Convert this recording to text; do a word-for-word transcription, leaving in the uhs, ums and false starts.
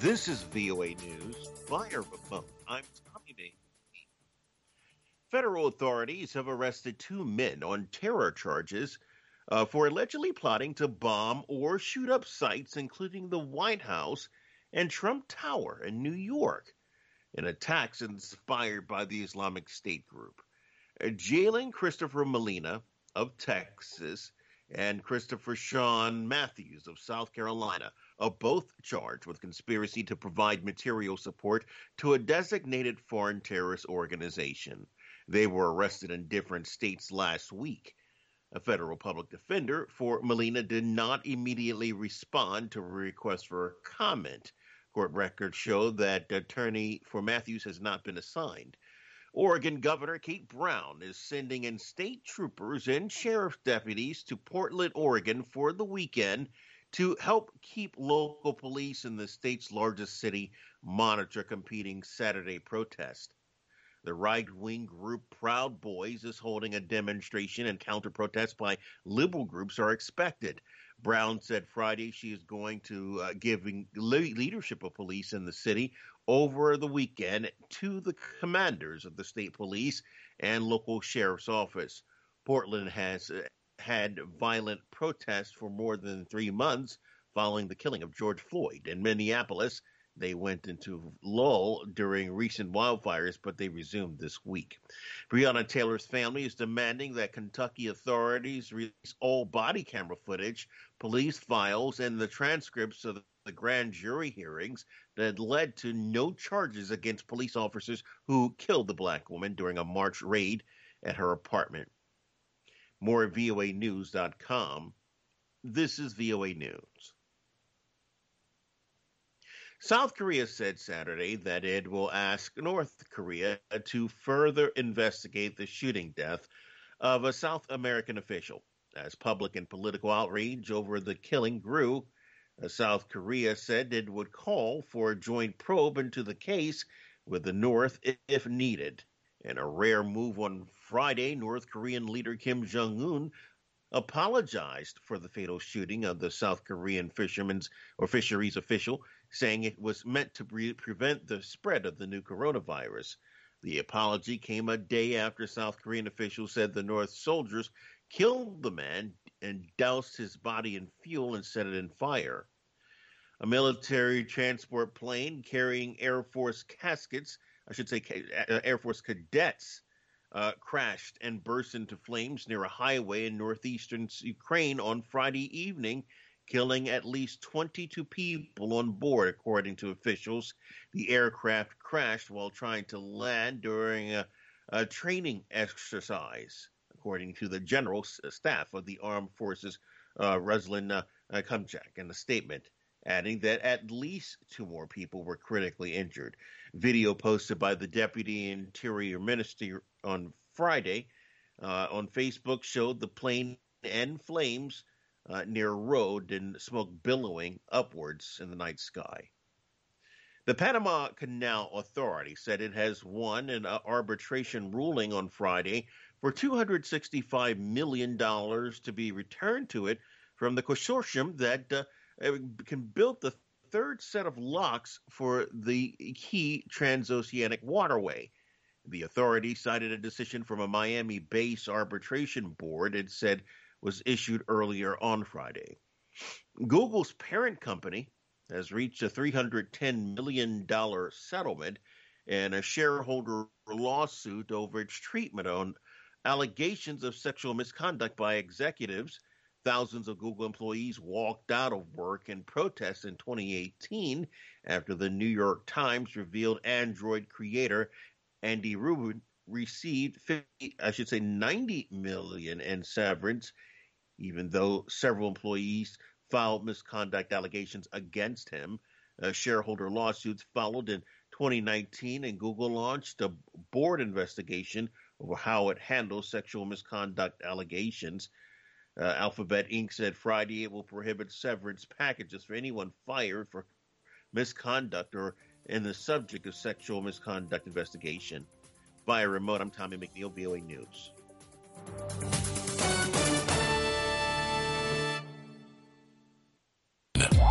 This is V O A News via remote. I'm Tommy May. Federal authorities have arrested two men on terror charges uh, for allegedly plotting to bomb or shoot up sites, including the White House and Trump Tower in New York, in attacks inspired by the Islamic State group. Uh, jailing Christopher Molina of Texas and Christopher Sean Matthews of South Carolina are both charged with conspiracy to provide material support to a designated foreign terrorist organization. They were arrested in different states last week. A federal public defender for Molina did not immediately respond to a request for comment. Court records show that the attorney for Matthews has not been assigned. Oregon Governor Kate Brown is sending in state troopers and sheriff's deputies to Portland, Oregon for the weekend to help keep local police in the state's largest city monitor competing Saturday protests. The right-wing group Proud Boys is holding a demonstration, and counter-protests by liberal groups are expected. Brown said Friday she is going to uh, giving le- leadership of police in the city over the weekend to the commanders of the state police and local sheriff's office. Portland has uh, had violent protests for more than three months following the killing of George Floyd. In Minneapolis, they went into lull during recent wildfires, but they resumed this week. Breonna Taylor's family is demanding that Kentucky authorities release all body camera footage, police files, and the transcripts of the grand jury hearings that led to no charges against police officers who killed the black woman during a March raid at her apartment. More at V O A news dot com. This is V O A News. South Korea said Saturday that it will ask North Korea to further investigate the shooting death of a South American official. As public and political outrage over the killing grew, South Korea said it would call for a joint probe into the case with the North if needed. In a rare move on Friday, North Korean leader Kim Jong-un apologized for the fatal shooting of the South Korean fisherman's or fisheries official, saying it was meant to pre- prevent the spread of the new coronavirus. The apology came a day after South Korean officials said the North soldiers killed the man and doused his body in fuel and set it in fire. A military transport plane carrying Air Force caskets, I should say Air Force cadets, Uh, crashed and burst into flames near a highway in northeastern Ukraine on Friday evening, killing at least twenty-two people on board, according to officials. The aircraft crashed while trying to land during a, a training exercise, according to the general staff of the Armed Forces, uh, Ruslan uh, uh, Kumchak, in a statement, adding that at least two more people were critically injured. Video posted by the Deputy Interior Minister on Friday uh, on Facebook showed the plane in flames uh, near a road and smoke billowing upwards in the night sky. The Panama Canal Authority said it has won an arbitration ruling on Friday for two hundred sixty-five million dollars to be returned to it from the consortium that uh, can build the third set of locks for the key transoceanic waterway. The authority cited a decision from a Miami-based arbitration board it said was issued earlier on Friday. Google's parent company has reached a three hundred ten million dollars settlement in a shareholder lawsuit over its treatment on allegations of sexual misconduct by executives. Thousands of Google employees walked out of work in protest in twenty eighteen after the New York Times revealed Android creator Andy Rubin received fifty, I should say ninety million dollars in severance, even though several employees filed misconduct allegations against him. Uh, shareholder lawsuits followed in twenty nineteen, and Google launched a board investigation over how it handles sexual misconduct allegations. Uh, Alphabet Incorporated said Friday it will prohibit severance packages for anyone fired for misconduct or in the subject of sexual misconduct investigation. Via remote, I'm Tommy McNeil, V O A News.